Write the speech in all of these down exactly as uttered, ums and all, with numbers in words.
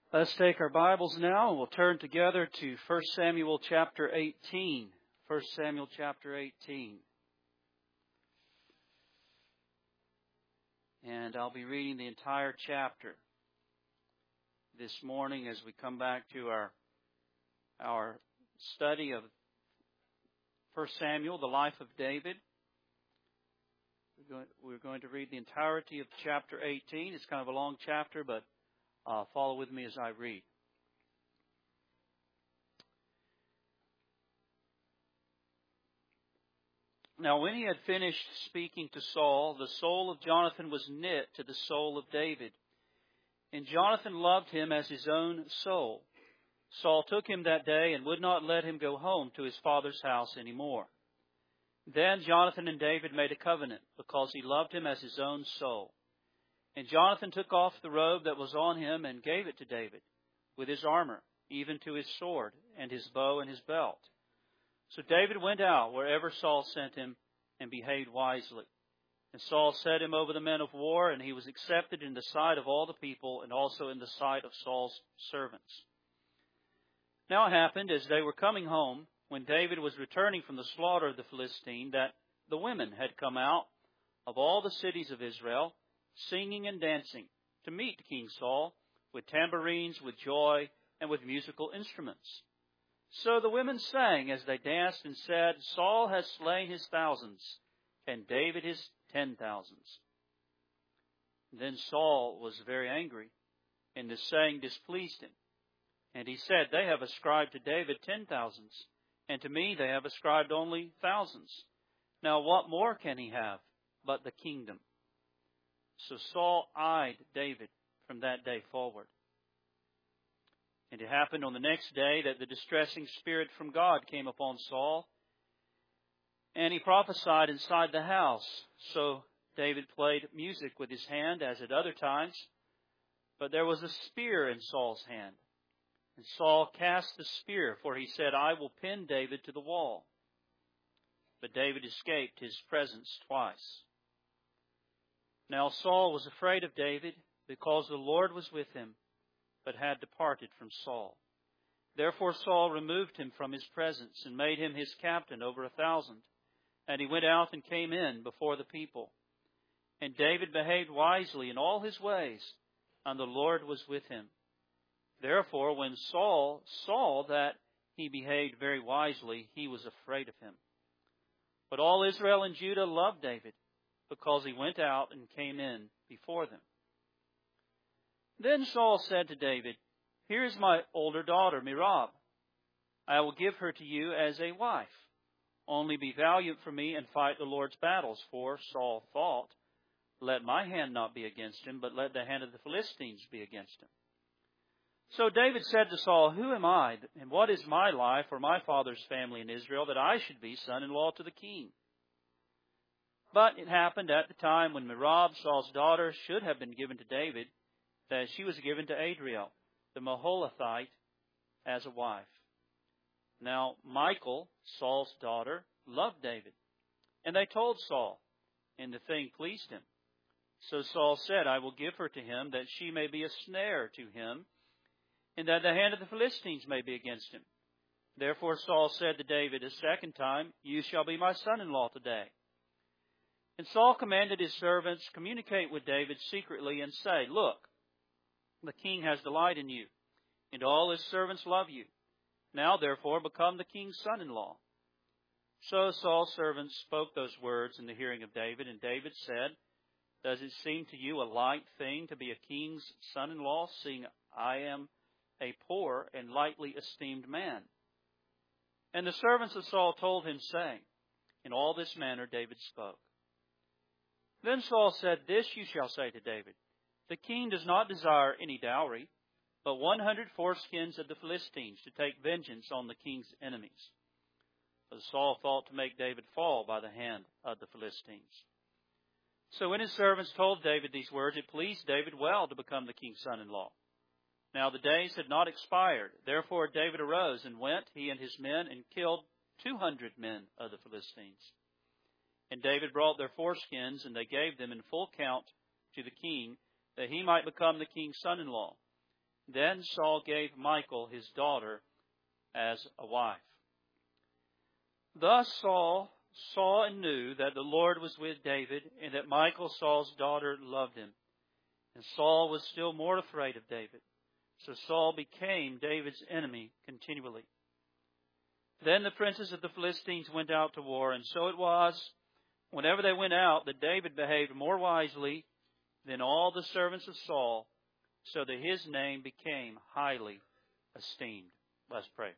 Let's take our Bibles now and we'll turn together to First Samuel chapter eighteen. First Samuel chapter eighteen. And I'll be reading the entire chapter this morning as we come back to our, our study of First Samuel, the life of David. We're going, we're going to read the entirety of chapter eighteen. It's kind of a long chapter, but Uh, follow with me as I read. Now, when he had finished speaking to Saul, the soul of Jonathan was knit to the soul of David, and Jonathan loved him as his own soul. Saul took him that day and would not let him go home to his father's house any more. Then Jonathan and David made a covenant, because he loved him as his own soul. And Jonathan took off the robe that was on him and gave it to David, with his armor, even to his sword, and his bow and his belt. So David went out wherever Saul sent him, and behaved wisely. And Saul set him over the men of war, and he was accepted in the sight of all the people, and also in the sight of Saul's servants. Now it happened, as they were coming home, when David was returning from the slaughter of the Philistine, that the women had come out of all the cities of Israel, singing and dancing, to meet King Saul, with tambourines, with joy, and with musical instruments. So the women sang as they danced and said, Saul has slain his thousands, and David his ten thousands. Then Saul was very angry, and the saying displeased him. And he said, They have ascribed to David ten thousands, and to me they have ascribed only thousands. Now what more can he have but the kingdom? So Saul eyed David from that day forward. And it happened on the next day that the distressing spirit from God came upon Saul, and he prophesied inside the house. So David played music with his hand, as at other times, but there was a spear in Saul's hand. And Saul cast the spear, for he said, I will pin David to the wall. But David escaped his presence twice. Now Saul was afraid of David, because the Lord was with him, but had departed from Saul. Therefore Saul removed him from his presence, and made him his captain over a thousand. And he went out and came in before the people. And David behaved wisely in all his ways, and the Lord was with him. Therefore when Saul saw that he behaved very wisely, he was afraid of him. But all Israel and Judah loved David, because he went out and came in before them. Then Saul said to David, Here is my older daughter, Merab. I will give her to you as a wife. Only be valiant for me and fight the Lord's battles. For Saul thought, Let my hand not be against him, but let the hand of the Philistines be against him. So David said to Saul, Who am I, and what is my life or my father's family in Israel, that I should be son-in-law to the king? But it happened at the time when Merab, Saul's daughter, should have been given to David, that she was given to Adriel, the Maholathite, as a wife. Now Michal, Saul's daughter, loved David, and they told Saul, and the thing pleased him. So Saul said, I will give her to him, that she may be a snare to him, and that the hand of the Philistines may be against him. Therefore Saul said to David a second time, You shall be my son-in-law today. And Saul commanded his servants, Communicate with David secretly and say, Look, the king has delight in you, and all his servants love you. Now therefore become the king's son-in-law. So Saul's servants spoke those words in the hearing of David, and David said, Does it seem to you a light thing to be a king's son-in-law, seeing I am a poor and lightly esteemed man? And the servants of Saul told him, saying, In all this manner David spoke. Then Saul said, This you shall say to David, The king does not desire any dowry, but one hundred foreskins of the Philistines, to take vengeance on the king's enemies. But Saul thought to make David fall by the hand of the Philistines. So when his servants told David these words, it pleased David well to become the king's son-in-law. Now the days had not expired. Therefore David arose and went, he and his men, and killed two hundred men of the Philistines. And David brought their foreskins, and they gave them in full count to the king, that he might become the king's son-in-law. Then Saul gave Michal his daughter as a wife. Thus Saul saw and knew that the Lord was with David, and that Michal, Saul's daughter, loved him. And Saul was still more afraid of David. So Saul became David's enemy continually. Then the princes of the Philistines went out to war, and so it was, whenever they went out, that David behaved more wisely than all the servants of Saul, so that his name became highly esteemed. Let's pray.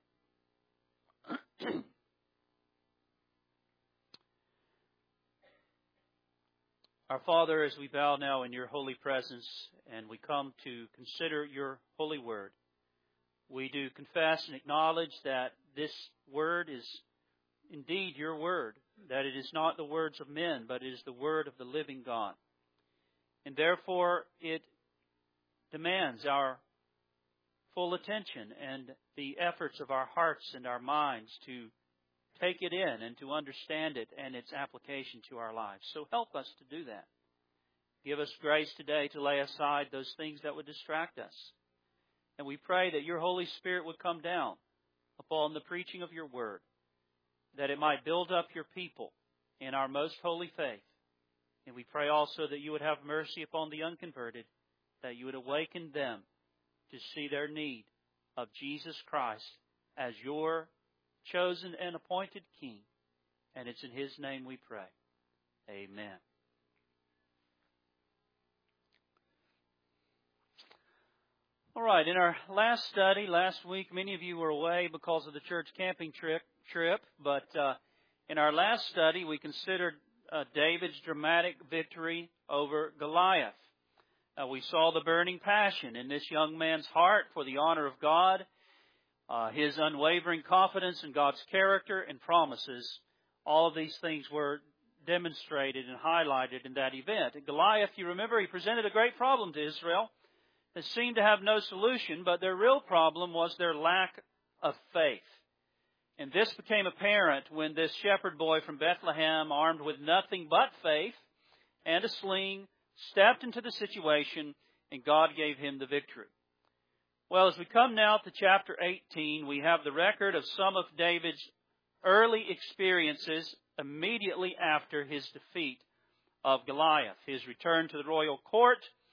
Our Father, as we bow now in your holy presence and we come to consider your holy word, we do confess and acknowledge that this word is indeed your word, that it is not the words of men, but it is the word of the living God. And therefore, it demands our full attention and the efforts of our hearts and our minds to take it in and to understand it and its application to our lives. So help us to do that. Give us grace today to lay aside those things that would distract us. And we pray that your Holy Spirit would come down upon the preaching of your word, that it might build up your people in our most holy faith. And we pray also that you would have mercy upon the unconverted, that you would awaken them to see their need of Jesus Christ as your chosen and appointed King. And it's in his name we pray. Amen. All right, in our last study, last week, many of you were away because of the church camping trip, trip but uh, in our last study, we considered uh, David's dramatic victory over Goliath. Uh, we saw the burning passion in this young man's heart for the honor of God, uh, his unwavering confidence in God's character and promises. All of these things were demonstrated and highlighted in that event. And Goliath, you remember, he presented a great problem to Israel. They seemed to have no solution, but their real problem was their lack of faith. And this became apparent when this shepherd boy from Bethlehem, armed with nothing but faith and a sling, stepped into the situation, and God gave him the victory. Well, as we come now to chapter eighteen, we have the record of some of David's early experiences immediately after his defeat of Goliath, his return to the royal court,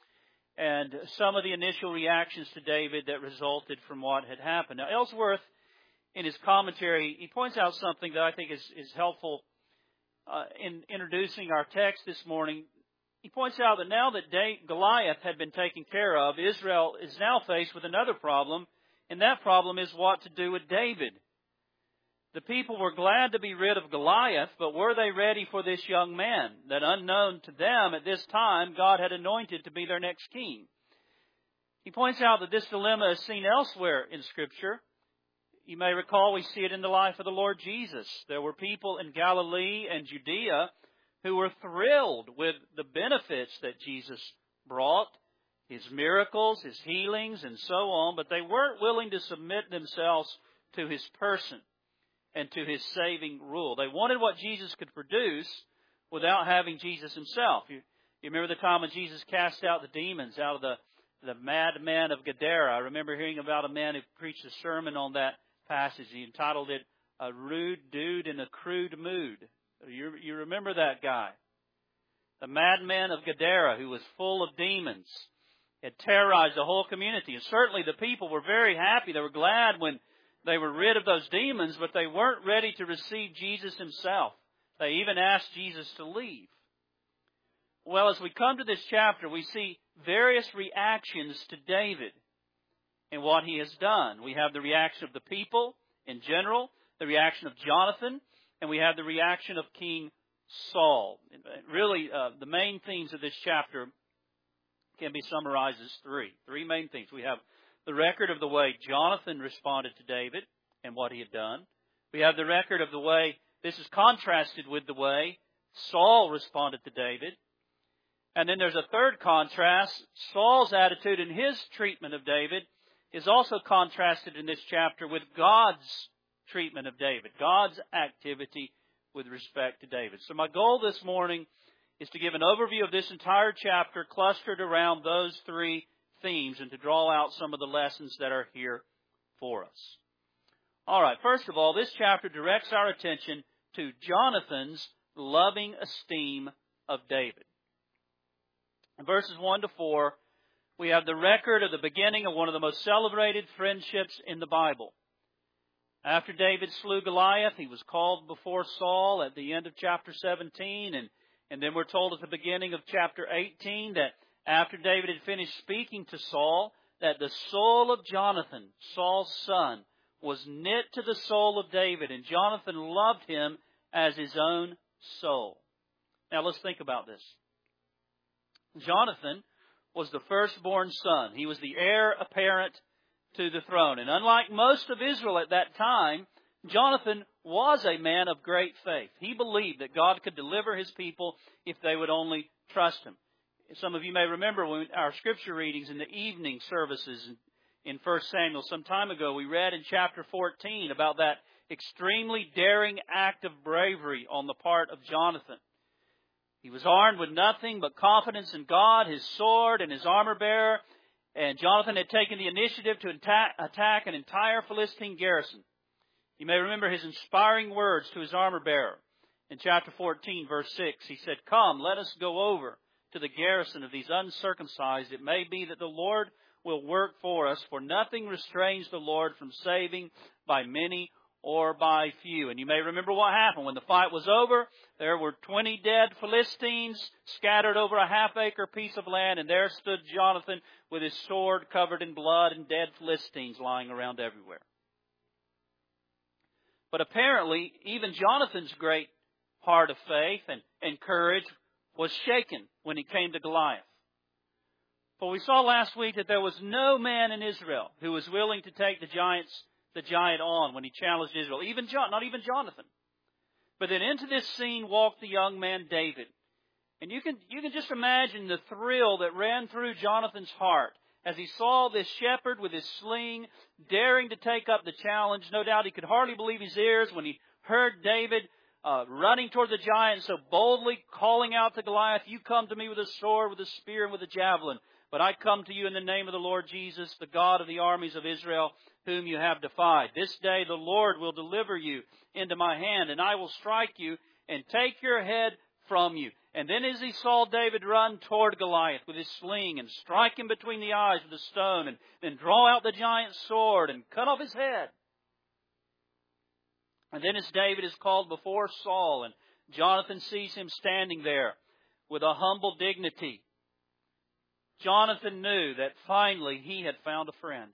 and some of the initial reactions to David that resulted from what had happened. Now, Ellsworth, in his commentary, he points out something that I think is, is helpful uh, in introducing our text this morning. He points out that now that Goliath had been taken care of, Israel is now faced with another problem, and that problem is what to do with David. The people were glad to be rid of Goliath, but were they ready for this young man that, unknown to them at this time, God had anointed to be their next king? He points out that this dilemma is seen elsewhere in Scripture. You may recall we see it in the life of the Lord Jesus. There were people in Galilee and Judea who were thrilled with the benefits that Jesus brought, his miracles, his healings, and so on, but they weren't willing to submit themselves to his person and to his saving rule. They wanted what Jesus could produce without having Jesus himself. You, you remember the time when Jesus cast out the demons out of the, the madman of Gadara. I remember hearing about a man who preached a sermon on that passage. He entitled it, "A Rude Dude in a Crude Mood." You, you remember that guy. The madman of Gadara, who was full of demons, had terrorized the whole community. And certainly the people were very happy. They were glad when they were rid of those demons, but they weren't ready to receive Jesus himself. They even asked Jesus to leave. Well, as we come to this chapter, we see various reactions to David and what he has done. We have the reaction of the people in general, the reaction of Jonathan, and we have the reaction of King Saul. Really, uh, the main themes of this chapter can be summarized as three. Three main themes. We have the record of the way Jonathan responded to David and what he had done. We have the record of the way, this is contrasted with the way Saul responded to David. And then there's a third contrast. Saul's attitude and his treatment of David is also contrasted in this chapter with God's treatment of David, God's activity with respect to David. So my goal this morning is to give an overview of this entire chapter clustered around those three themes and to draw out some of the lessons that are here for us. All right, first of all, this chapter directs our attention to Jonathan's loving esteem of David. In verses one to four, we have the record of the beginning of one of the most celebrated friendships in the Bible. After David slew Goliath, he was called before Saul at the end of chapter seventeen, and, and then we're told at the beginning of chapter eighteen that after David had finished speaking to Saul, that the soul of Jonathan, Saul's son, was knit to the soul of David, and Jonathan loved him as his own soul. Now let's think about this. Jonathan was the firstborn son. He was the heir apparent to the throne. And unlike most of Israel at that time, Jonathan was a man of great faith. He believed that God could deliver His people if they would only trust Him. Some of you may remember when our scripture readings in the evening services in First Samuel some time ago, we read in chapter fourteen about that extremely daring act of bravery on the part of Jonathan. He was armed with nothing but confidence in God, his sword, and his armor bearer. And Jonathan had taken the initiative to attack an entire Philistine garrison. You may remember his inspiring words to his armor bearer. In chapter fourteen, verse six, he said, "Come, let us go over to the garrison of these uncircumcised. It may be that the Lord will work for us, for nothing restrains the Lord from saving by many or by few." And you may remember what happened. When the fight was over, there were twenty dead Philistines scattered over a half-acre piece of land, and there stood Jonathan with his sword covered in blood and dead Philistines lying around everywhere. But apparently, even Jonathan's great heart of faith and, and courage was shaken when he came to Goliath. For we saw last week that there was no man in Israel who was willing to take the giants, the giant on when he challenged Israel. Even John, not even Jonathan. But then into this scene walked the young man David. And you can, you can just imagine the thrill that ran through Jonathan's heart as he saw this shepherd with his sling daring to take up the challenge. No doubt he could hardly believe his ears when he heard David uh, running toward the giant, so boldly calling out to Goliath, "You come to me with a sword, with a spear, and with a javelin. But I come to you in the name of the Lord Jesus, the God of the armies of Israel, whom you have defied. This day the Lord will deliver you into my hand, and I will strike you and take your head from you." And then as he saw David run toward Goliath with his sling and strike him between the eyes with a stone, and then draw out the giant's sword and cut off his head. And then as David is called before Saul, and Jonathan sees him standing there with a humble dignity, Jonathan knew that finally he had found a friend.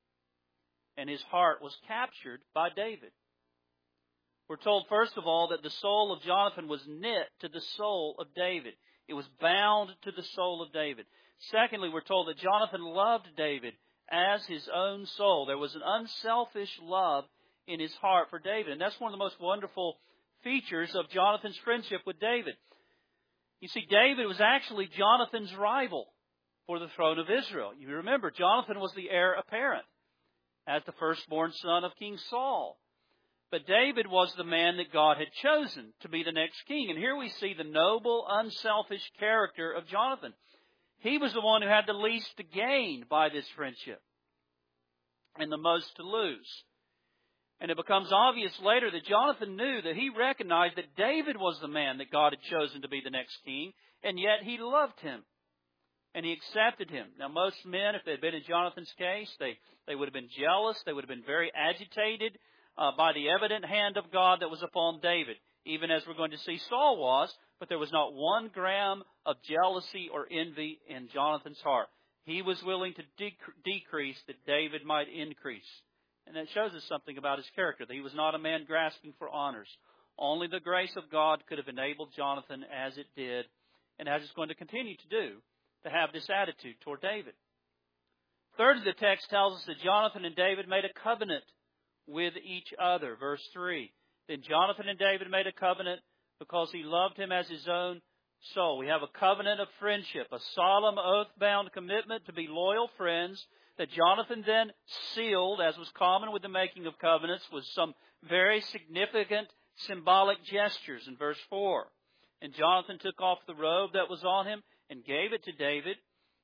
And his heart was captured by David. We're told, first of all, that the soul of Jonathan was knit to the soul of David. It was bound to the soul of David. Secondly, we're told that Jonathan loved David as his own soul. There was an unselfish love in his heart for David. And that's one of the most wonderful features of Jonathan's friendship with David. You see, David was actually Jonathan's rival for the throne of Israel. You remember, Jonathan was the heir apparent as the firstborn son of King Saul. But David was the man that God had chosen to be the next king. And here we see the noble, unselfish character of Jonathan. He was the one who had the least to gain by this friendship and the most to lose. And it becomes obvious later that Jonathan knew that he recognized that David was the man that God had chosen to be the next king, and yet he loved him. And he accepted him. Now, most men, if they had been in Jonathan's case, they, they would have been jealous. They would have been very agitated uh, by the evident hand of God that was upon David, even as we're going to see Saul was. But there was not one gram of jealousy or envy in Jonathan's heart. He was willing to dec- decrease that David might increase. And that shows us something about his character, that he was not a man grasping for honors. Only the grace of God could have enabled Jonathan, as it did, and as it's going to continue to do, to have this attitude toward David. Thirdly, the text tells us that Jonathan and David made a covenant with each other. Verse three. Then Jonathan and David made a covenant because he loved him as his own soul. We have a covenant of friendship, a solemn oath-bound commitment to be loyal friends that Jonathan then sealed, as was common with the making of covenants, with some very significant symbolic gestures in verse four. And Jonathan took off the robe that was on him and gave it to David.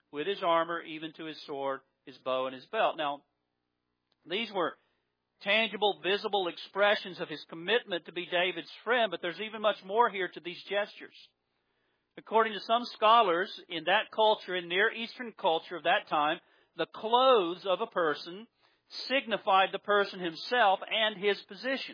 with his armor, even to his sword, his bow, and his belt. Now, these were tangible, visible expressions of his commitment to be David's friend, but there's even much more here to these gestures. According to some scholars, in that culture, in Near Eastern culture of that time, the clothes of a person signified the person himself and his position.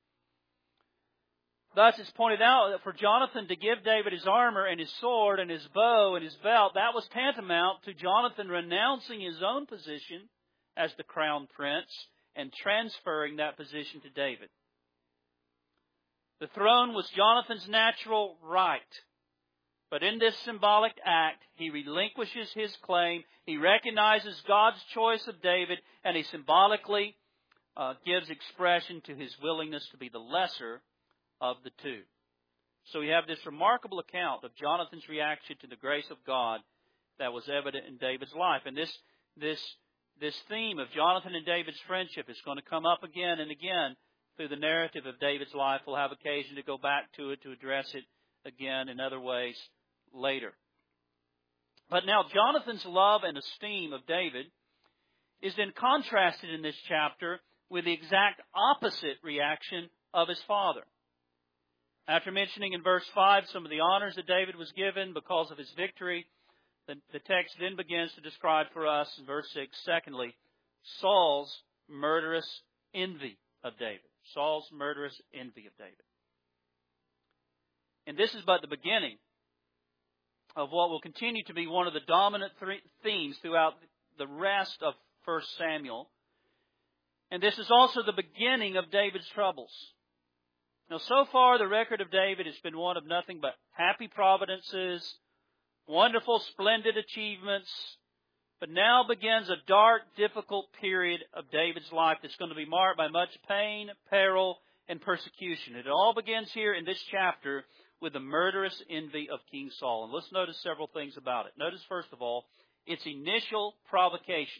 Thus, it's pointed out that for Jonathan to give David his armor and his sword and his bow and his belt, that was tantamount to Jonathan renouncing his own position as the crown prince and transferring that position to David. The throne was Jonathan's natural right. But in this symbolic act, he relinquishes his claim, he recognizes God's choice of David, and he symbolically uh, gives expression to his willingness to be the lesser of the two. So we have this remarkable account of Jonathan's reaction to the grace of God that was evident in David's life. And this, this, this theme of Jonathan and David's friendship is going to come up again and again through the narrative of David's life. We'll have occasion to go back to it, to address it again in other ways later. But now Jonathan's love and esteem of David is then contrasted in this chapter with the exact opposite reaction of his father. After mentioning in verse five some of the honors that David was given because of his victory, the, the text then begins to describe for us in verse six, secondly, Saul's murderous envy of David. Saul's murderous envy of David. And this is but the beginning of what will continue to be one of the dominant th- themes throughout the rest of First Samuel. And this is also the beginning of David's troubles. Now, so far, the record of David has been one of nothing but happy providences, wonderful, splendid achievements. But now begins a dark, difficult period of David's life that's going to be marked by much pain, peril, and persecution. It all begins here in this chapter with the murderous envy of King Saul. And let's notice several things about it. Notice, first of all, its initial provocation.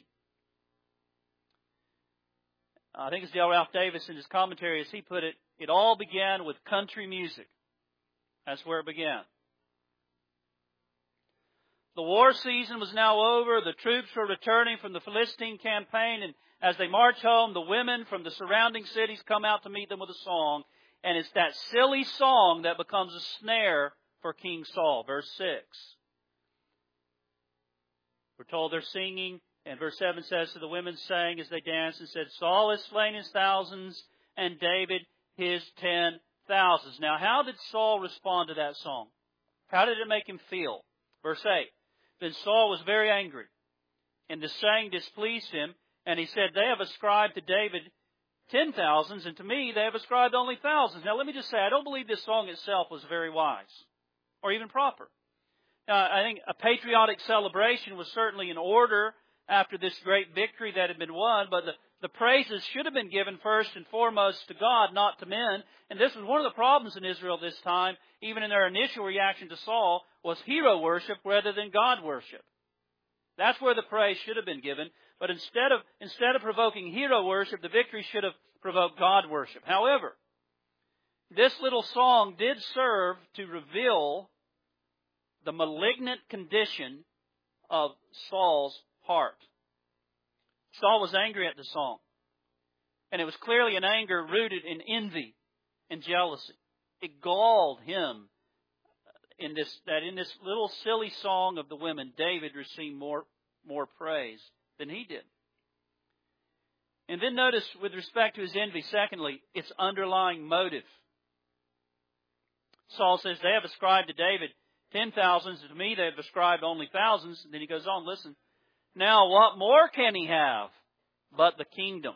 I think it's Dale Ralph Davis in his commentary, as he put it, it all began with country music. That's where it began. The war season was now over. The troops were returning from the Philistine campaign, and as they march home, the women from the surrounding cities come out to meet them with a song. And it's that silly song that becomes a snare for King Saul. Verse six. We're told they're singing, and verse seven says, so the women sang as they danced and said, Saul has slain his thousands, and David his ten thousands. Now, how did Saul respond to that song? How did it make him feel? Verse eight. Then Saul was very angry, and the saying displeased him, and he said, they have ascribed to David ten thousands, and to me they have ascribed only thousands. Now let me just say, I don't believe this song itself was very wise, or even proper. Now, I think a patriotic celebration was certainly in order after this great victory that had been won, but the, the praises should have been given first and foremost to God, not to men. And this was one of the problems in Israel this time, even in their initial reaction to Saul, was hero worship rather than God worship. That's where the praise should have been given. But instead of, instead of provoking hero worship, the victory should have provoked God worship. However, this little song did serve to reveal the malignant condition of Saul's heart. Saul was angry at the song. And it was clearly an anger rooted in envy and jealousy. It galled him in this, that in this little silly song of the women, David received more, more praise than he did. And then notice, with respect to his envy, secondly, its underlying motive. Saul says, they have ascribed to David ten thousands, and to me they have ascribed only thousands. And then he goes on, listen, now what more can he have but the kingdom?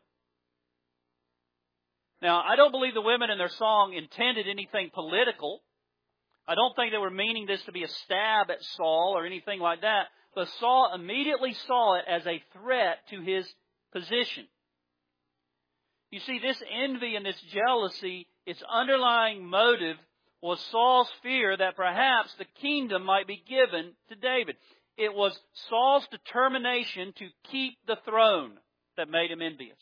Now, I don't believe the women in their song intended anything political. I don't think they were meaning this to be a stab at Saul or anything like that. But Saul immediately saw it as a threat to his position. You see, this envy and this jealousy, its underlying motive was Saul's fear that perhaps the kingdom might be given to David. It was Saul's determination to keep the throne that made him envious.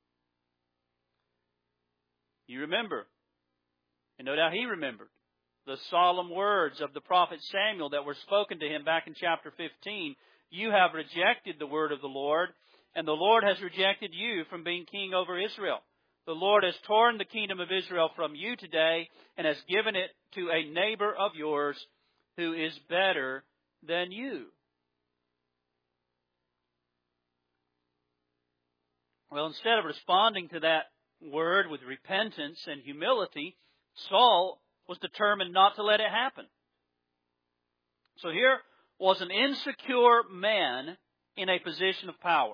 You remember, and no doubt he remembered, the solemn words of the prophet Samuel that were spoken to him back in chapter fifteen. You have rejected the word of the Lord, and the Lord has rejected you from being king over Israel. The Lord has torn the kingdom of Israel from you today and has given it to a neighbor of yours who is better than you. Well, instead of responding to that word with repentance and humility, Saul was determined not to let it happen. So here was an insecure man in a position of power,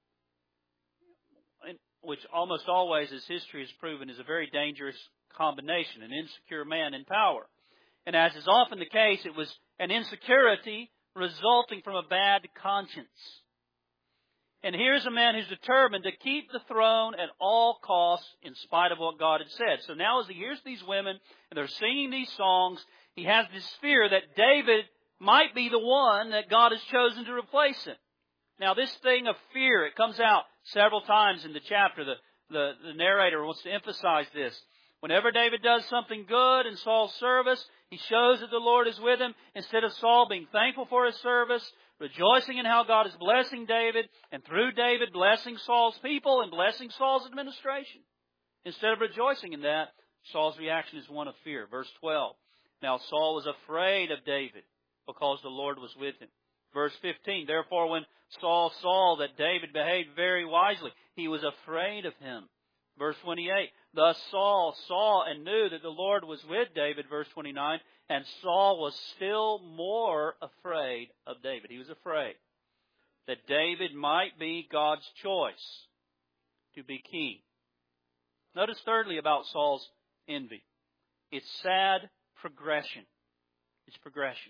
which almost always, as history has proven, is a very dangerous combination, an insecure man in power. And as is often the case, it was an insecurity resulting from a bad conscience. And here's a man who's determined to keep the throne at all costs in spite of what God had said. So now as he hears these women and they're singing these songs, he has this fear that David might be the one that God has chosen to replace him. Now this thing of fear, it comes out several times in the chapter. The, the, the narrator wants to emphasize this. Whenever David does something good in Saul's service, he shows that the Lord is with him. Instead of Saul being thankful for his service, rejoicing in how God is blessing David, and through David blessing Saul's people and blessing Saul's administration. Instead of rejoicing in that, Saul's reaction is one of fear. Verse twelve. Now Saul was afraid of David because the Lord was with him. Verse fifteen. Therefore when Saul saw that David behaved very wisely, he was afraid of him. Verse twenty-eight. Thus Saul saw and knew that the Lord was with David. Verse twenty-nine. And Saul was still more afraid of David. He was afraid that David might be God's choice to be king. Notice thirdly about Saul's envy. It's sad progression. It's progression.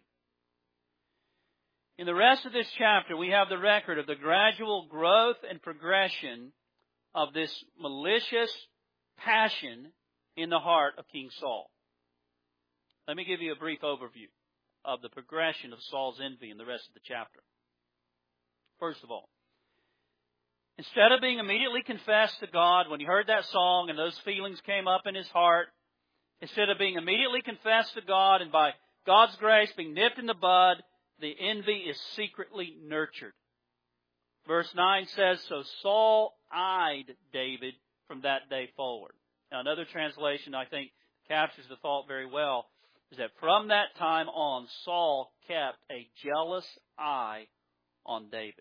In the rest of this chapter, we have the record of the gradual growth and progression of this malicious passion in the heart of King Saul. Let me give you a brief overview of the progression of Saul's envy in the rest of the chapter. First of all, instead of being immediately confessed to God when he heard that song and those feelings came up in his heart, instead of being immediately confessed to God and by God's grace being nipped in the bud, the envy is secretly nurtured. Verse nine says, so Saul eyed David from that day forward. Now another translation I think captures the thought very well is that from that time on, Saul kept a jealous eye on David.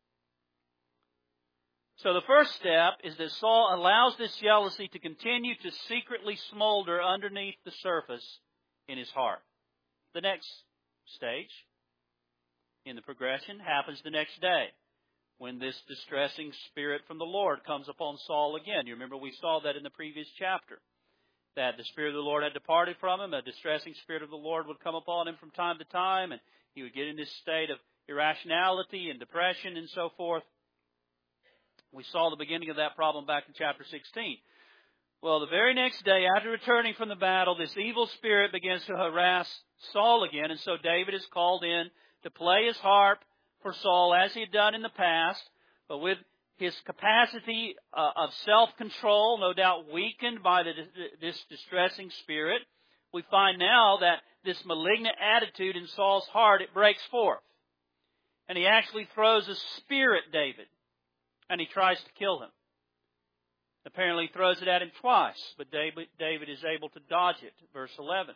So the first step is that Saul allows this jealousy to continue to secretly smolder underneath the surface in his heart. The next stage in the progression happens the next day when this distressing spirit from the Lord comes upon Saul again. You remember we saw that in the previous chapter, that the Spirit of the Lord had departed from him. A distressing Spirit of the Lord would come upon him from time to time, and he would get in this state of irrationality and depression and so forth. We saw the beginning of that problem back in chapter sixteen. Well, the very next day, after returning from the battle, this evil spirit begins to harass Saul again, and so David is called in to play his harp for Saul as he had done in the past, but with his capacity uh, of self-control, no doubt weakened by the, this distressing spirit, we find now that this malignant attitude in Saul's heart, it breaks forth. And he actually throws a spear at David, and he tries to kill him. Apparently he throws it at him twice, but David, David is able to dodge it. Verse eleven.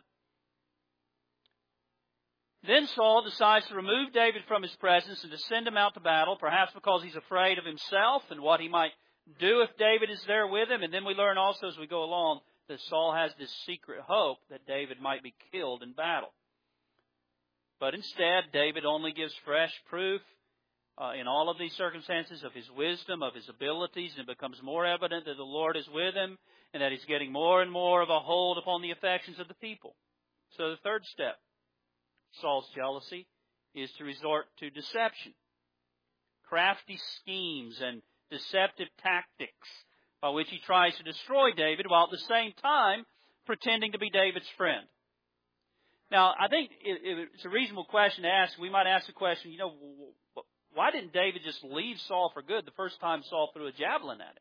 Then Saul decides to remove David from his presence and to send him out to battle, perhaps because he's afraid of himself and what he might do if David is there with him. And then we learn also as we go along that Saul has this secret hope that David might be killed in battle. But instead, David only gives fresh proof uh, in all of these circumstances of his wisdom, of his abilities, and it becomes more evident that the Lord is with him and that he's getting more and more of a hold upon the affections of the people. So the third step, Saul's jealousy, is to resort to deception. Crafty schemes and deceptive tactics by which he tries to destroy David while at the same time pretending to be David's friend. Now, I think it's a reasonable question to ask. We might ask the question, you know, why didn't David just leave Saul for good the first time Saul threw a javelin at him?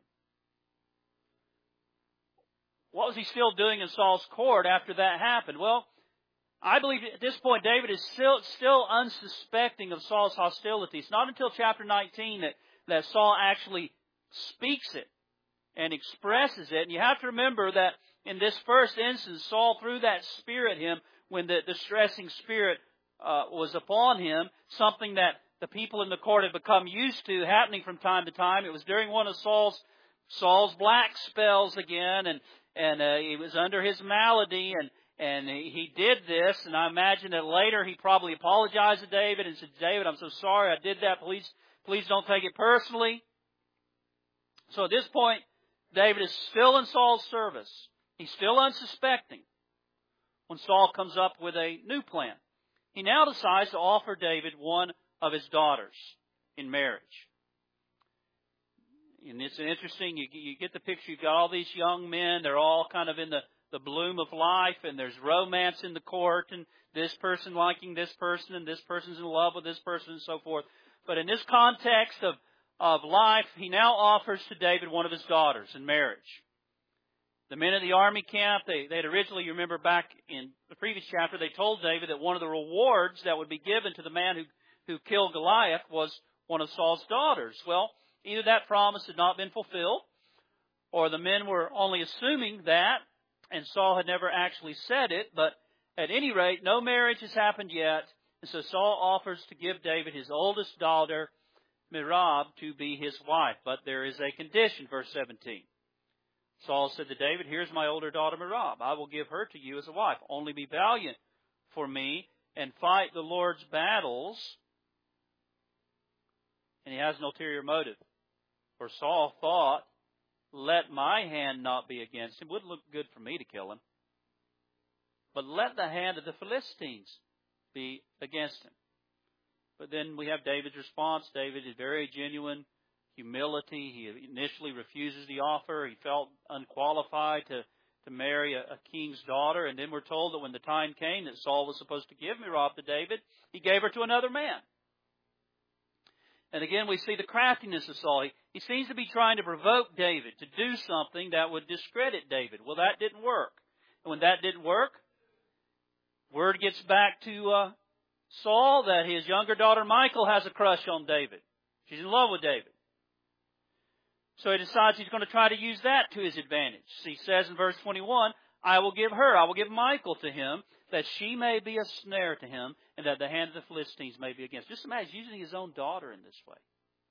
What was he still doing in Saul's court after that happened? Well, I believe at this point David is still, still unsuspecting of Saul's hostility. It's not until chapter nineteen that, that Saul actually speaks it and expresses it. And you have to remember that in this first instance, Saul threw that spear at him when the distressing spirit uh, was upon him, something that the people in the court had become used to happening from time to time. It was during one of Saul's Saul's black spells again, and and uh, he was under his malady, and and he did this. And I imagine that later he probably apologized to David and said, "David, I'm so sorry I did that. Please, please don't take it personally." So at this point, David is still in Saul's service. He's still unsuspecting when Saul comes up with a new plan. He now decides to offer David one of his daughters in marriage. And it's interesting, you, you get the picture, you've got all these young men, they're all kind of in the, the bloom of life, and there's romance in the court, and this person liking this person, and this person's in love with this person, and so forth. But in this context of, of life, he now offers to David one of his daughters in marriage. The men in the army camp, they they had originally, you remember back in the previous chapter, they told David that one of the rewards that would be given to the man who, who killed Goliath was one of Saul's daughters. Well, either that promise had not been fulfilled, or the men were only assuming that, and Saul had never actually said it. But at any rate, no marriage has happened yet, and so Saul offers to give David his oldest daughter, Merab, to be his wife. But there is a condition, verse seventeen. Saul said to David, "Here's my older daughter Merab. I will give her to you as a wife. Only be valiant for me and fight the Lord's battles." And he has an ulterior motive. For Saul thought, "Let my hand not be against him." Wouldn't look good for me to kill him. "But let the hand of the Philistines be against him." But then we have David's response. David is very genuine humility. He initially refuses the offer. He felt unqualified to, to marry a, a king's daughter. And then we're told that when the time came that Saul was supposed to give Merab to David, he gave her to another man. And again, we see the craftiness of Saul. He, he seems to be trying to provoke David to do something that would discredit David. Well, that didn't work. And when that didn't work, word gets back to uh, Saul that his younger daughter Michal has a crush on David. She's in love with David. So he decides he's going to try to use that to his advantage. He says in verse twenty-one, "I will give her, I will give Michal to him, that she may be a snare to him, and that the hand of the Philistines may be against." Just imagine using his own daughter in this way.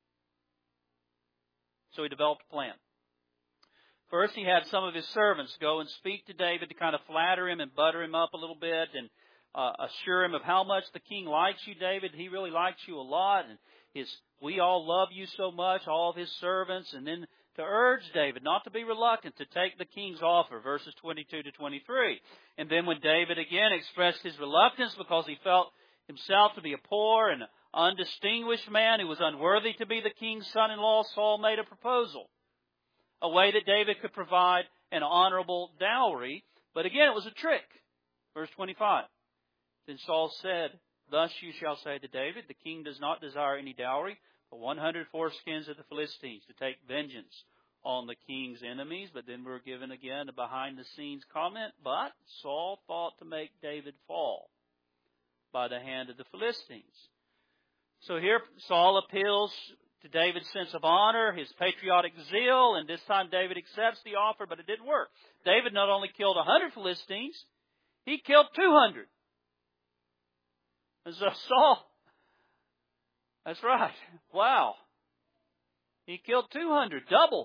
So he developed a plan. First, he had some of his servants go and speak to David to kind of flatter him and butter him up a little bit and uh, assure him of how much the king likes you, David. He really likes you a lot, and his we all love you so much, all of his servants. And then to urge David not to be reluctant to take the king's offer, verses twenty-two to twenty-three. And then when David again expressed his reluctance because he felt himself to be a poor and undistinguished man who was unworthy to be the king's son-in-law, Saul made a proposal, a way that David could provide an honorable dowry. But again, it was a trick. Verse twenty-five. Then Saul said, "Thus you shall say to David, the king does not desire any dowry, but one hundred foreskins of the Philistines to take vengeance on the king's enemies." But then we're given again a behind-the-scenes comment. "But Saul thought to make David fall by the hand of the Philistines." So here Saul appeals to David's sense of honor, his patriotic zeal, and this time David accepts the offer, but it didn't work. David not only killed one hundred Philistines, he killed two hundred. And so Saul, that's right, wow, he killed two hundred, double.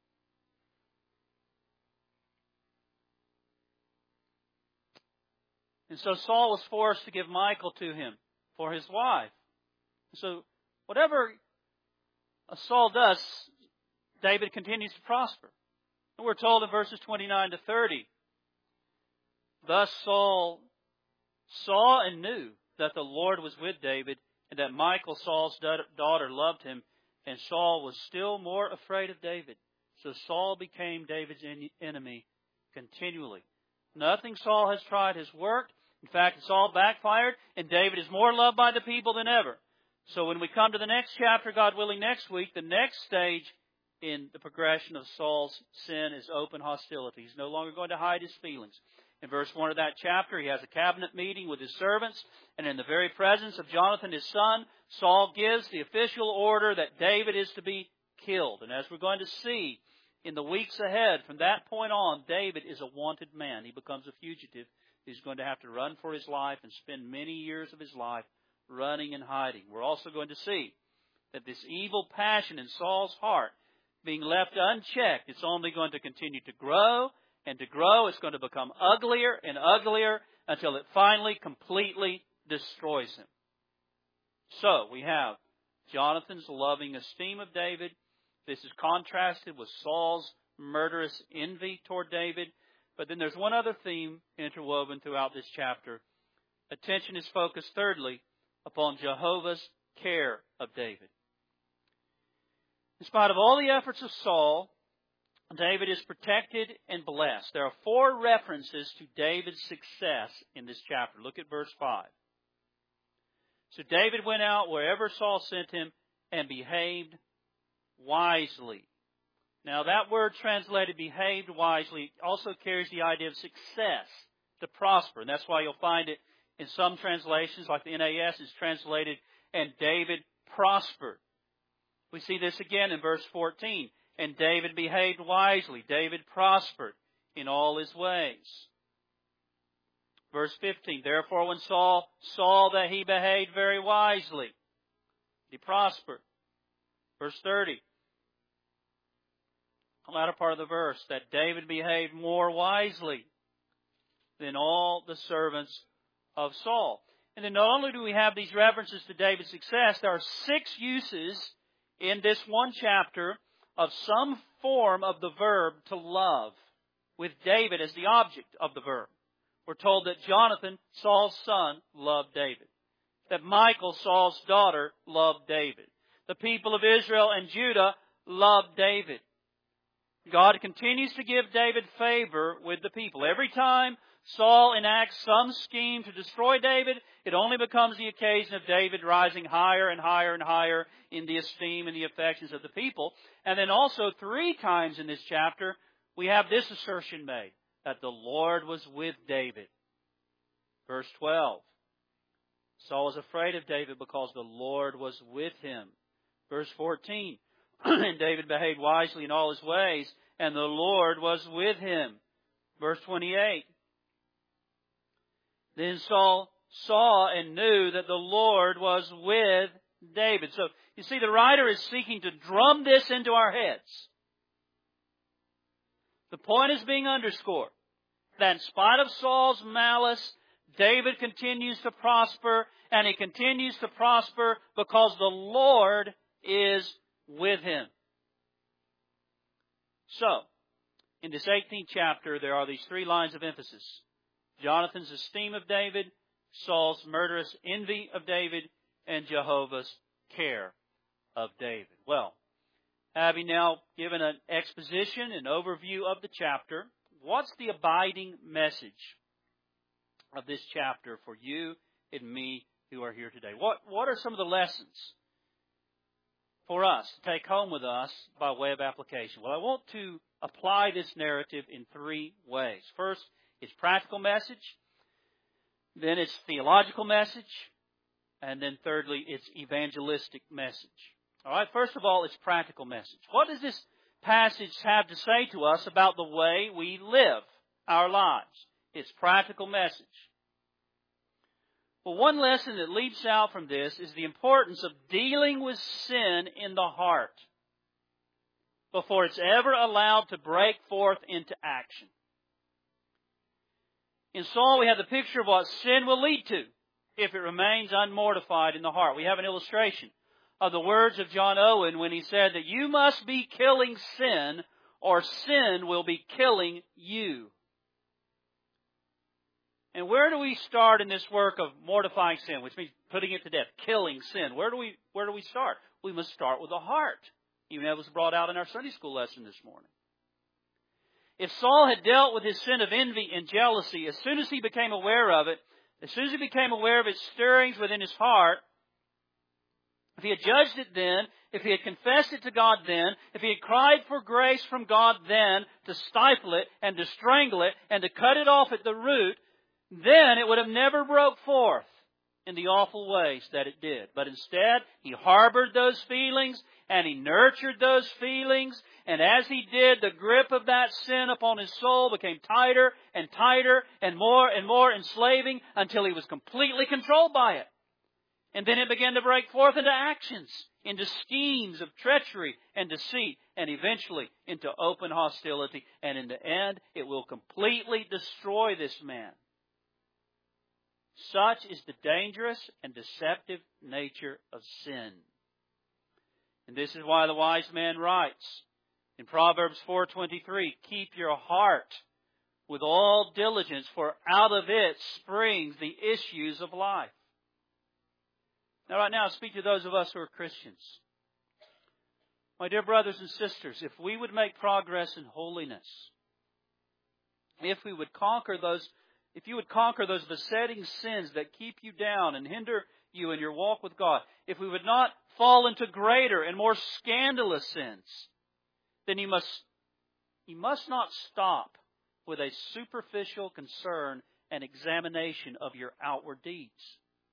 And so Saul was forced to give Michal to him for his wife. So whatever Saul does, David continues to prosper. And we're told in verses twenty-nine to thirty, "Thus Saul saw and knew that the Lord was with David, and that Michal, Saul's daughter, loved him, and Saul was still more afraid of David. So Saul became David's enemy continually." Nothing Saul has tried has worked. In fact, it's all backfired, and David is more loved by the people than ever. So when we come to the next chapter, God willing, next week, the next stage in the progression of Saul's sin is open hostility. He's no longer going to hide his feelings. In verse one of that chapter, he has a cabinet meeting with his servants, and in the very presence of Jonathan, his son, Saul gives the official order that David is to be killed. And as we're going to see in the weeks ahead, from that point on, David is a wanted man. He becomes a fugitive. He's going to have to run for his life and spend many years of his life running and hiding. We're also going to see that this evil passion in Saul's heart, being left unchecked, it's only going to continue to grow and to grow. It's going to become uglier and uglier until it finally completely destroys him. So we have Jonathan's loving esteem of David. This is contrasted with Saul's murderous envy toward David. But then there's one other theme interwoven throughout this chapter. Attention is focused, thirdly, upon Jehovah's care of David. In spite of all the efforts of Saul, David is protected and blessed. There are four references to David's success in this chapter. Look at verse five. So David went out wherever Saul sent him and behaved wisely. Now that word translated behaved wisely also carries the idea of success, to prosper. And that's why you'll find it in some translations, like the N A S is translated, and David prospered. We see this again in verse fourteen. And David behaved wisely. David prospered in all his ways. Verse fifteen. Therefore, when Saul saw that he behaved very wisely, he prospered. Verse thirty. The latter part of the verse, that David behaved more wisely than all the servants of Saul. And then not only do we have these references to David's success, there are six uses in this one chapter of some form of the verb to love, with David as the object of the verb. We're told that Jonathan, Saul's son, loved David. That Michal, Saul's daughter, loved David. The people of Israel and Judah loved David. God continues to give David favor with the people. Every time Saul enacts some scheme to destroy David, it only becomes the occasion of David rising higher and higher and higher in the esteem and the affections of the people. And then also three times in this chapter, we have this assertion made, that the Lord was with David. Verse twelve. Saul was afraid of David because the Lord was with him. Verse fourteen. And David behaved wisely in all his ways, and the Lord was with him. Verse twenty-eight. Then Saul saw and knew that the Lord was with David. So, you see, the writer is seeking to drum this into our heads. The point is being underscored that in spite of Saul's malice, David continues to prosper, and he continues to prosper because the Lord is with him. So, in this eighteenth chapter, there are these three lines of emphasis. Jonathan's esteem of David, Saul's murderous envy of David, and Jehovah's care of David. Well, having now given an exposition, an overview of the chapter, what's the abiding message of this chapter for you and me who are here today? What, what are some of the lessons for us to take home with us by way of application? Well, I want to apply this narrative in three ways. First, its practical message. Then its theological message. And then thirdly, its evangelistic message. All right, first of all, its practical message. What does this passage have to say to us about the way we live our lives? Its practical message. Well, one lesson that leaps out from this is the importance of dealing with sin in the heart before it's ever allowed to break forth into action. In Saul, we have the picture of what sin will lead to if it remains unmortified in the heart. We have an illustration of the words of John Owen when he said that you must be killing sin or sin will be killing you. And where do we start in this work of mortifying sin, which means putting it to death, killing sin? Where do we, where do we start? We must start with the heart. Even that was brought out in our Sunday school lesson this morning. If Saul had dealt with his sin of envy and jealousy, as soon as he became aware of it, as soon as he became aware of its stirrings within his heart, if he had judged it then if he had confessed it to God then, if he had cried for grace from God then to stifle it and to strangle it and to cut it off at the root, then it would have never broke forth in the awful ways that it did. But instead, he harbored those feelings and he nurtured those feelings. And as he did, the grip of that sin upon his soul became tighter and tighter and more and more enslaving until he was completely controlled by it. And then it began to break forth into actions, into schemes of treachery and deceit, and eventually into open hostility. And in the end, it will completely destroy this man. Such is the dangerous and deceptive nature of sin. And this is why the wise man writes in Proverbs four twenty-three, keep your heart with all diligence, for out of it springs the issues of life. Now, right now, I speak to those of us who are Christians. My dear brothers and sisters, if we would make progress in holiness, if we would conquer those If you would conquer those besetting sins that keep you down and hinder you in your walk with God, if we would not fall into greater and more scandalous sins, then you must, you must not stop with a superficial concern and examination of your outward deeds.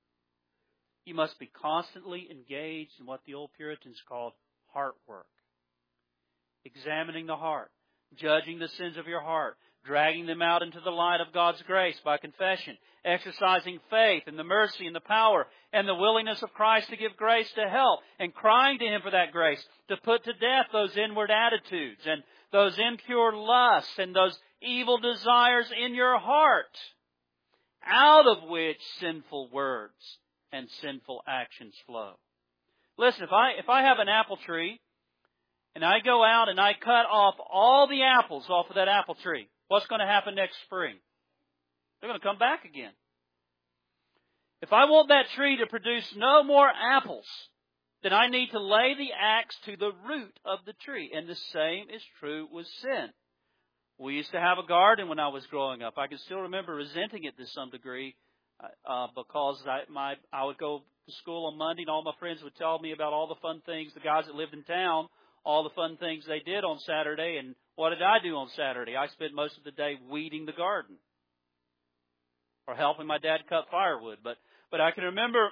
You must be constantly engaged in what the old Puritans called heart work. Examining the heart, judging the sins of your heart, dragging them out into the light of God's grace by confession, exercising faith and the mercy and the power and the willingness of Christ to give grace to help, and crying to Him for that grace, to put to death those inward attitudes and those impure lusts and those evil desires in your heart, out of which sinful words and sinful actions flow. Listen, if I, if I have an apple tree and I go out and I cut off all the apples off of that apple tree, what's going to happen next spring? They're going to come back again. If I want that tree to produce no more apples, then I need to lay the axe to the root of the tree. And the same is true with sin. We used to have a garden when I was growing up. I can still remember resenting it to some degree uh, because I, my, I would go to school on Monday and all my friends would tell me about all the fun things, the guys that lived in town, all the fun things they did on Saturday. And what did I do on Saturday? I spent most of the day weeding the garden or helping my dad cut firewood. But but I can remember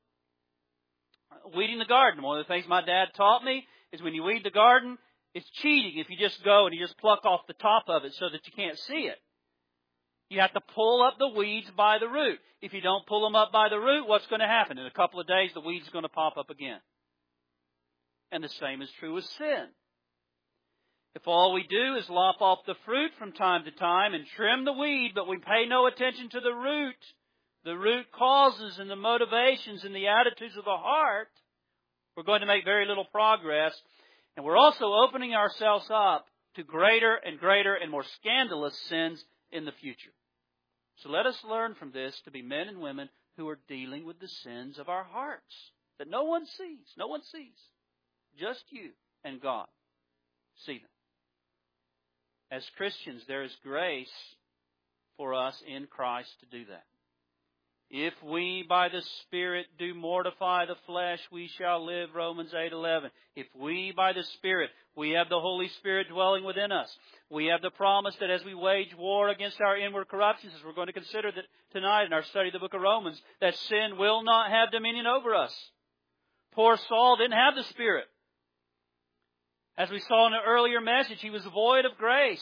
weeding the garden. One of the things my dad taught me is when you weed the garden, it's cheating if you just go and you just pluck off the top of it so that you can't see it. You have to pull up the weeds by the root. If you don't pull them up by the root, what's going to happen? In a couple of days, the weeds are going to pop up again. And the same is true with sin. If all we do is lop off the fruit from time to time and trim the weed, but we pay no attention to the root, the root causes and the motivations and the attitudes of the heart, we're going to make very little progress. And we're also opening ourselves up to greater and greater and more scandalous sins in the future. So let us learn from this to be men and women who are dealing with the sins of our hearts that no one sees. No one sees. Just you and God see them. As Christians, there is grace for us in Christ to do that. If we by the Spirit do mortify the flesh, we shall live, Romans eight eleven. If we by the Spirit, we have the Holy Spirit dwelling within us. We have the promise that as we wage war against our inward corruptions, as we're going to consider that tonight in our study of the book of Romans, that sin will not have dominion over us. Poor Saul didn't have the Spirit. As we saw in an earlier message, he was void of grace.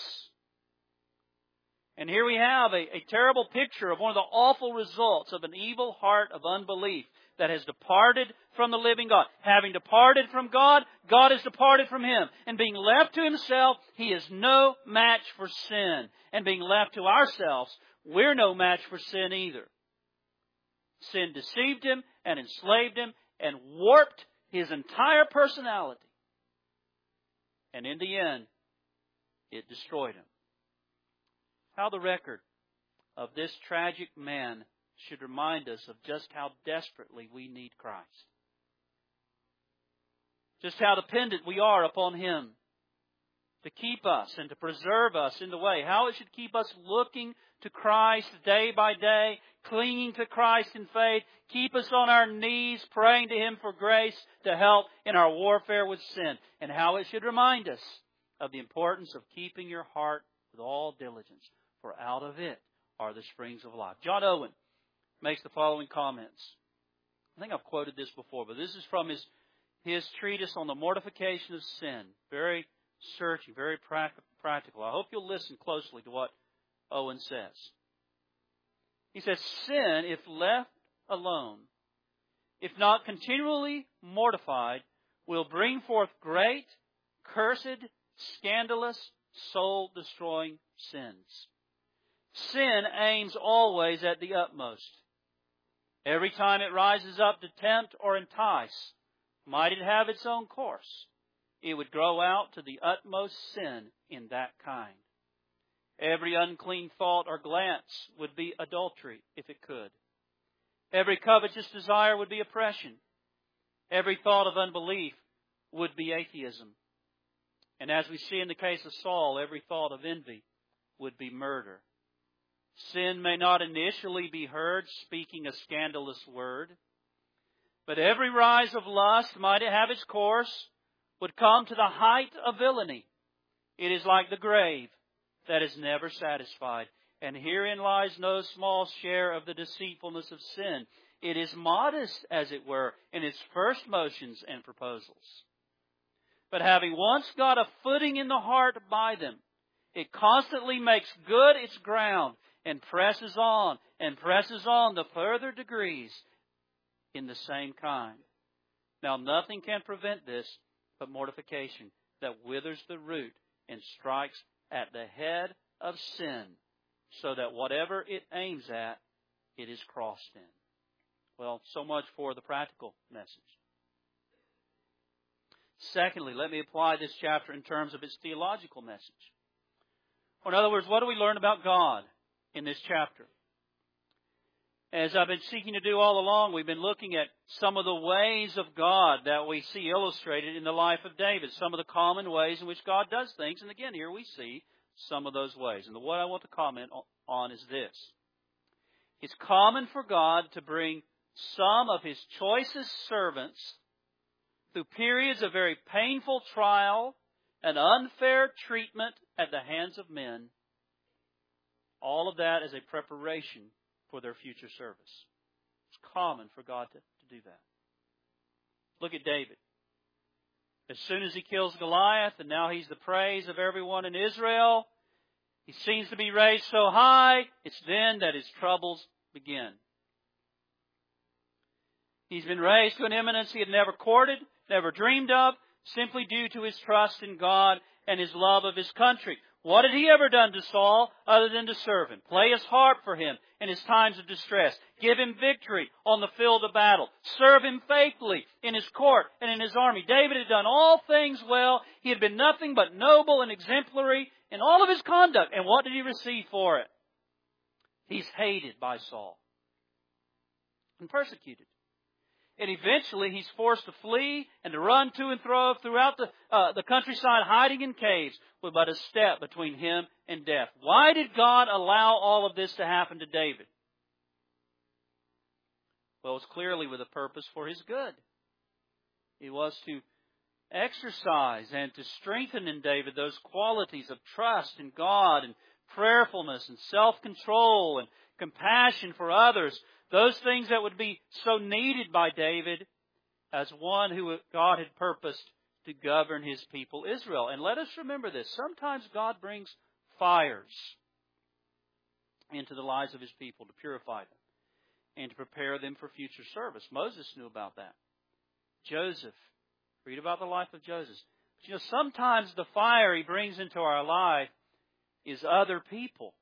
And here we have a, a terrible picture of one of the awful results of an evil heart of unbelief that has departed from the living God. Having departed from God, God has departed from him. And being left to himself, he is no match for sin. And being left to ourselves, we're no match for sin either. Sin deceived him and enslaved him and warped his entire personality. And in the end, it destroyed him. How the record of this tragic man should remind us of just how desperately we need Christ. Just how dependent we are upon Him. to keep us and to preserve us in the way. How it should keep us looking to Christ day by day, clinging to Christ in faith, keep us on our knees, praying to Him for grace to help in our warfare with sin. And how it should remind us of the importance of keeping your heart with all diligence, for out of it are the springs of life. John Owen makes the following comments. I think I've quoted this before, but this is from his, his treatise on the mortification of sin. Very searching, very practical. I hope you'll listen closely to what Owen says. He says, sin, if left alone, if not continually mortified, will bring forth great, cursed, scandalous, soul-destroying sins. Sin aims always at the utmost. Every time it rises up to tempt or entice, might it have its own course, it would grow out to the utmost sin in that kind. Every unclean thought or glance would be adultery, if it could. Every covetous desire would be oppression. Every thought of unbelief would be atheism. And as we see in the case of Saul, every thought of envy would be murder. Sin may not initially be heard speaking a scandalous word, but every rise of lust, might it have its course, would come to the height of villainy. It is like the grave that is never satisfied. And herein lies no small share of the deceitfulness of sin. It is modest, as it were, in its first motions and proposals. But having once got a footing in the heart by them, it constantly makes good its ground and presses on and presses on the further degrees in the same kind. Now nothing can prevent this but mortification that withers the root and strikes at the head of sin, so that whatever it aims at, it is crossed in. Well, so much for the practical message. Secondly, let me apply this chapter in terms of its theological message. Or in other words, what do we learn about God in this chapter? As I've been seeking to do all along, we've been looking at some of the ways of God that we see illustrated in the life of David, some of the common ways in which God does things. And again, here we see some of those ways. And the one I want to comment on is this. It's common for God to bring some of His choicest servants through periods of very painful trial and unfair treatment at the hands of men. All of that as a preparation for their future service. It's common for God to, to do that. Look at David. As soon as he kills Goliath, and now he's the praise of everyone in Israel, he seems to be raised so high, it's then that his troubles begin. He's been raised to an eminence he had never courted, never dreamed of, simply due to his trust in God and his love of his country. What had he ever done to Saul other than to serve him? Play his harp for him in his times of distress. Give him victory on the field of battle. Serve him faithfully in his court and in his army. David had done all things well. He had been nothing but noble and exemplary in all of his conduct. And what did he receive for it? He's hated by Saul and persecuted. And eventually he's forced to flee and to run to and fro throughout the, uh, the countryside, hiding in caves with but a step between him and death. Why did God allow all of this to happen to David? Well, it's clearly with a purpose for his good. It was to exercise and to strengthen in David those qualities of trust in God and prayerfulness and self-control and compassion for others. Those things that would be so needed by David as one who God had purposed to govern His people Israel. And let us remember this. Sometimes God brings fires into the lives of His people to purify them and to prepare them for future service. Moses knew about that. Joseph. Read about the life of Joseph. But you know, sometimes the fire He brings into our life is other people.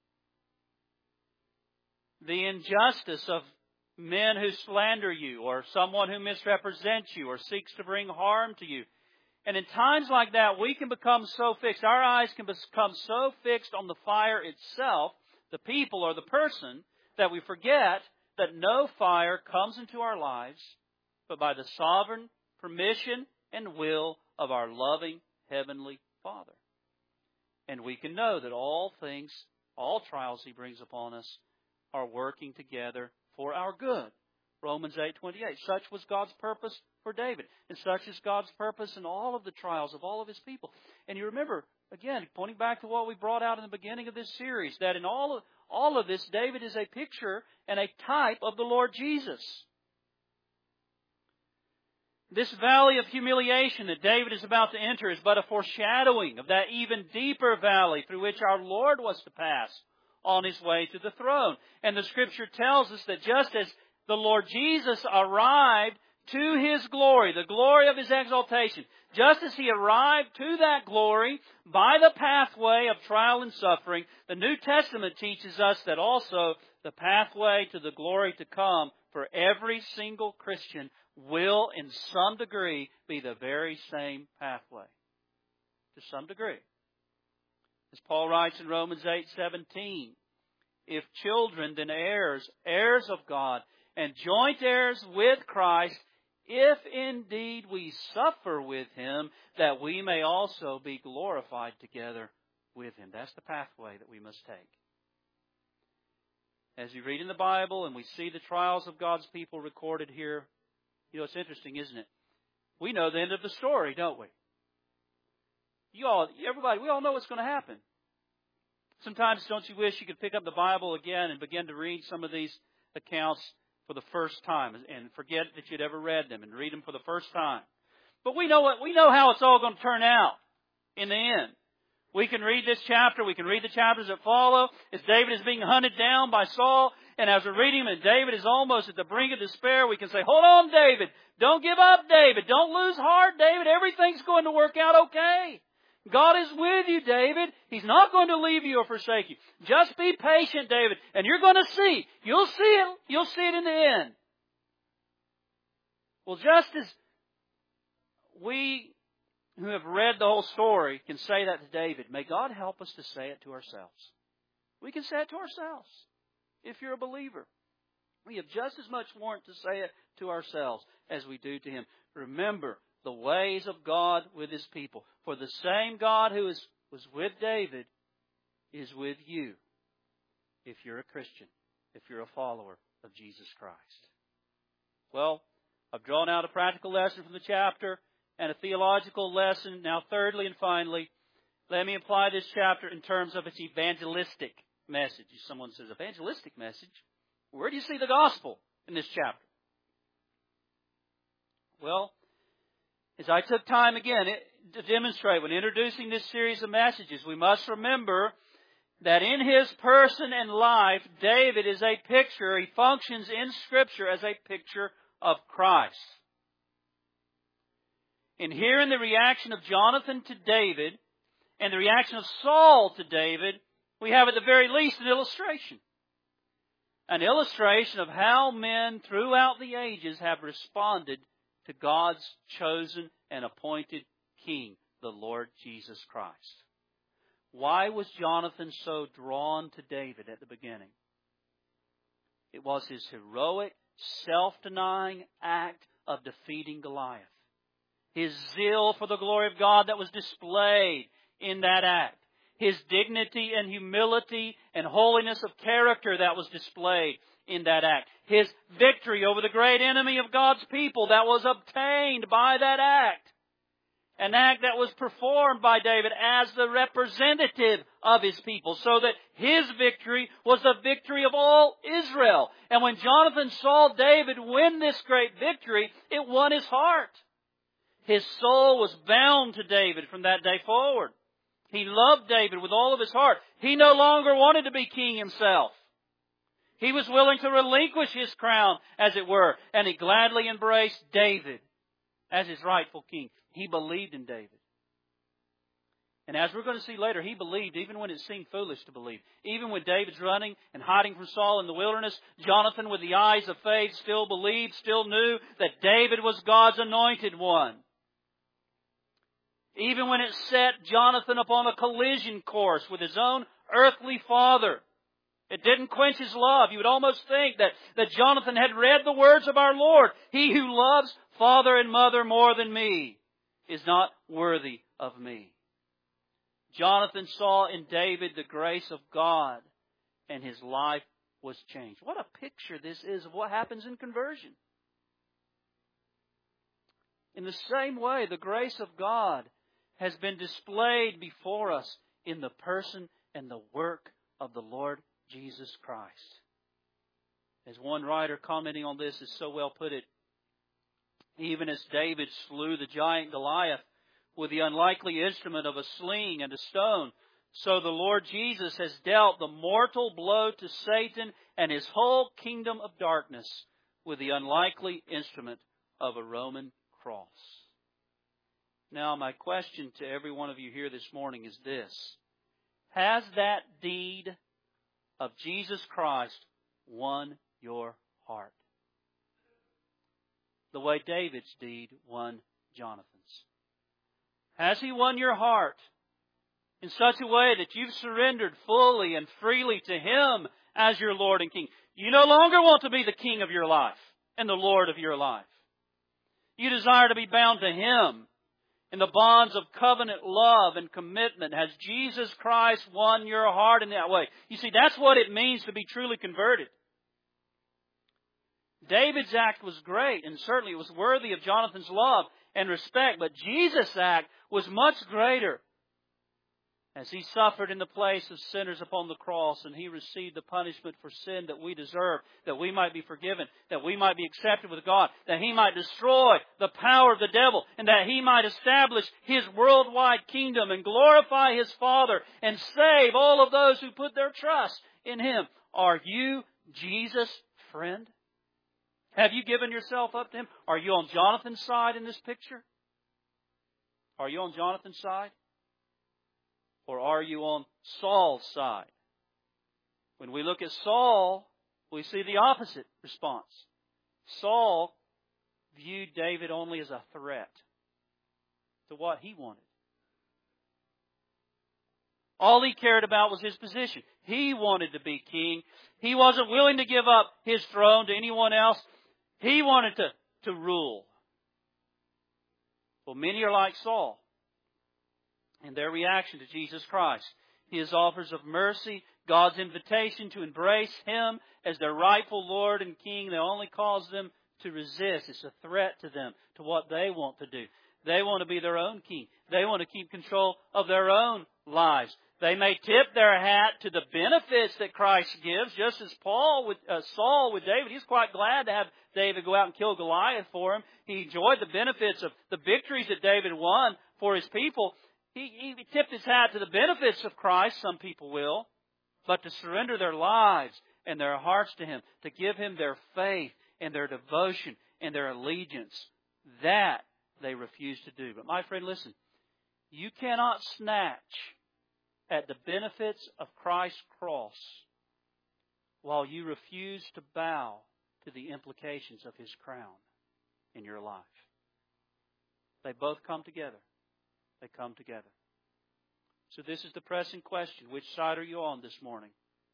The injustice of men who slander you, or someone who misrepresents you, or seeks to bring harm to you. And in times like that, we can become so fixed, our eyes can become so fixed on the fire itself, the people or the person, that we forget that no fire comes into our lives but by the sovereign permission and will of our loving Heavenly Father. And we can know that all things, all trials He brings upon us are working together for our good. Romans eight twenty-eight. Such was God's purpose for David. And such is God's purpose in all of the trials of all of His people. And you remember, again, pointing back to what we brought out in the beginning of this series, that in all of, all of this, David is a picture and a type of the Lord Jesus. This valley of humiliation that David is about to enter is but a foreshadowing of that even deeper valley through which our Lord was to pass on His way to the throne. And the Scripture tells us that just as the Lord Jesus arrived to His glory, the glory of His exaltation, just as He arrived to that glory by the pathway of trial and suffering, the New Testament teaches us that also the pathway to the glory to come for every single Christian will, in some degree, be the very same pathway. To some degree. As Paul writes in Romans eight seventeen, if children, then heirs, heirs of God, and joint heirs with Christ, if indeed we suffer with Him, that we may also be glorified together with Him. That's the pathway that we must take. As you read in the Bible and we see the trials of God's people recorded here, you know, it's interesting, isn't it? We know the end of the story, don't we? You all, everybody, we all know what's going to happen. Sometimes, don't you wish you could pick up the Bible again and begin to read some of these accounts for the first time and forget that you'd ever read them and read them for the first time? But we know what we know how it's all going to turn out in the end. We can read this chapter. We can read the chapters that follow as David is being hunted down by Saul. And as we're reading him and David is almost at the brink of despair, we can say, hold on, David. Don't give up, David. Don't lose heart, David. Everything's going to work out okay. God is with you, David. He's not going to leave you or forsake you. Just be patient, David. And you're going to see. You'll see it. You'll see it in the end. Well, just as we who have read the whole story can say that to David, may God help us to say it to ourselves. We can say it to ourselves. If you're a believer, we have just as much warrant to say it to ourselves as we do to Him. Remember the ways of God with His people. For the same God who is, was with David is with you if you're a Christian, if you're a follower of Jesus Christ. Well, I've drawn out a practical lesson from the chapter and a theological lesson. Now, thirdly and finally, let me apply this chapter in terms of its evangelistic message. Someone says, evangelistic message? Where do you see the gospel in this chapter? Well, as I took time again to demonstrate when introducing this series of messages, we must remember that in his person and life, David is a picture, he functions in Scripture as a picture of Christ. And here in the reaction of Jonathan to David and the reaction of Saul to David, we have at the very least an illustration. An illustration of how men throughout the ages have responded to God's chosen and appointed King, the Lord Jesus Christ. Why was Jonathan so drawn to David at the beginning? It was his heroic, self-denying act of defeating Goliath. His zeal for the glory of God that was displayed in that act. His dignity and humility and holiness of character that was displayed in that act. His victory over the great enemy of God's people that was obtained by that act. An act that was performed by David as the representative of his people, so that his victory was the victory of all Israel. And when Jonathan saw David win this great victory, it won his heart. His soul was bound to David from that day forward. He loved David with all of his heart. He no longer wanted to be king himself. He was willing to relinquish his crown, as it were, and he gladly embraced David as his rightful king. He believed in David. And as we're going to see later, he believed even when it seemed foolish to believe. Even when David's running and hiding from Saul in the wilderness, Jonathan, with the eyes of faith, still believed, still knew that David was God's anointed one. Even when it set Jonathan upon a collision course with his own earthly father, it didn't quench his love. You would almost think that, that Jonathan had read the words of our Lord. He who loves father and mother more than me is not worthy of me. Jonathan saw in David the grace of God, and his life was changed. What a picture this is of what happens in conversion. In the same way, the grace of God has been displayed before us in the person and the work of the Lord Jesus Christ. As one writer commenting on this has so well put it, even as David slew the giant Goliath with the unlikely instrument of a sling and a stone, so the Lord Jesus has dealt the mortal blow to Satan and his whole kingdom of darkness with the unlikely instrument of a Roman cross. Now, my question to every one of you here this morning is this: has that deed of Jesus Christ won your heart? The way David's deed won Jonathan's. Has he won your heart in such a way that you've surrendered fully and freely to Him as your Lord and King? You no longer want to be the King of your life and the Lord of your life. You desire to be bound to Him in the bonds of covenant love and commitment. Has Jesus Christ won your heart in that way? You see, that's what it means to be truly converted. David's act was great, and certainly it was worthy of Jonathan's love and respect, but Jesus' act was much greater. As He suffered in the place of sinners upon the cross, and He received the punishment for sin that we deserve, that we might be forgiven, that we might be accepted with God, that He might destroy the power of the devil, and that He might establish His worldwide kingdom and glorify His Father and save all of those who put their trust in Him. Are you Jesus' friend? Have you given yourself up to Him? Are you on Jonathan's side in this picture? Are you on Jonathan's side? Or are you on Saul's side? When we look at Saul, we see the opposite response. Saul viewed David only as a threat to what he wanted. All he cared about was his position. He wanted to be king. He wasn't willing to give up his throne to anyone else. He wanted to, to rule. Well, many are like Saul in their reaction to Jesus Christ. His offers of mercy, God's invitation to embrace Him as their rightful Lord and King, they only cause them to resist. It's a threat to them, to what they want to do. They want to be their own king. They want to keep control of their own lives. They may tip their hat to the benefits that Christ gives, just as Paul with uh, Saul with David. He's quite glad to have David go out and kill Goliath for him. He enjoyed the benefits of the victories that David won for his people. He, he tipped his hat to the benefits of Christ, some people will, but to surrender their lives and their hearts to Him, to give Him their faith and their devotion and their allegiance, that they refuse to do. But my friend, listen, you cannot snatch at the benefits of Christ's cross while you refuse to bow to the implications of His crown in your life. They both come together. They come together. So this is the pressing question. Which side are you on this morning?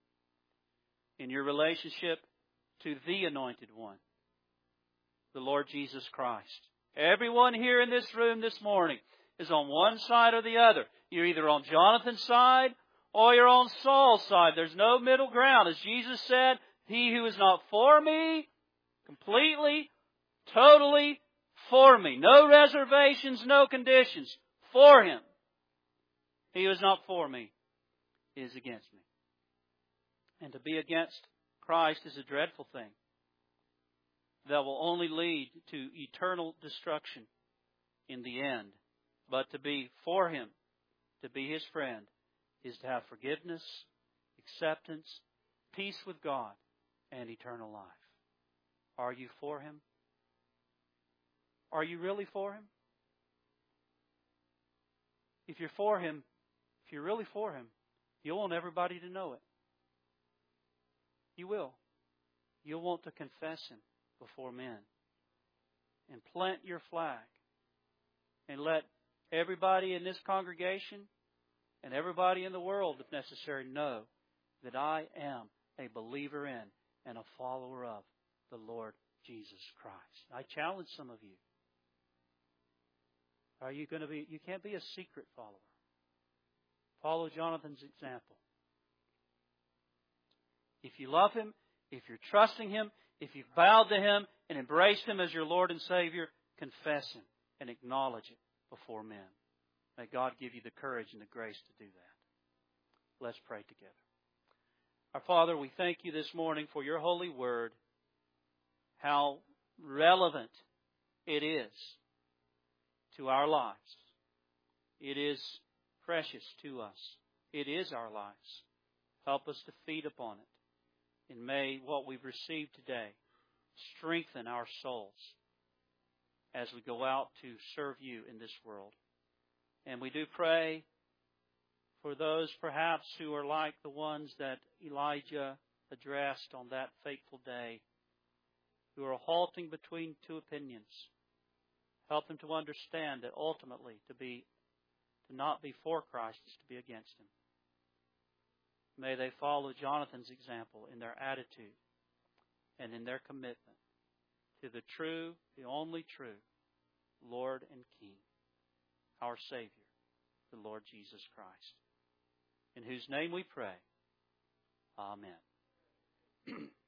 In your relationship to the Anointed One, the Lord Jesus Christ. Everyone here in this room this morning is on one side or the other. You're either on Jonathan's side or you're on Saul's side. There's no middle ground. As Jesus said, He who is not for me, completely, totally for me. No reservations, no conditions. For Him. He who is not for me is against me. And to be against Christ is a dreadful thing that will only lead to eternal destruction in the end. But to be for Him, to be His friend, is to have forgiveness, acceptance, peace with God, and eternal life. Are you for Him? Are you really for Him? If you're for Him, if you're really for Him, you'll want everybody to know it. You will. You'll want to confess Him before men and plant your flag and let everybody in this congregation and everybody in the world, if necessary, know that I am a believer in and a follower of the Lord Jesus Christ. I challenge some of you. Are you going to be, you can't be a secret follower. Follow Jonathan's example. If you love Him, if you're trusting Him, if you've bowed to Him and embraced Him as your Lord and Savior, confess Him and acknowledge it before men. May God give you the courage and the grace to do that. Let's pray together. Our Father, we thank You this morning for Your holy word, how relevant it is to our lives. It is precious to us. It is our lives. Help us to feed upon it. And may what we've received today strengthen our souls as we go out to serve You in this world. And we do pray for those perhaps who are like the ones that Elijah addressed on that fateful day, who are halting between two opinions. Help them to understand that ultimately to be to not be for Christ is to be against Him. May they follow Jonathan's example in their attitude and in their commitment to the true, the only true Lord and King, our Savior, the Lord Jesus Christ, in whose name we pray. Amen.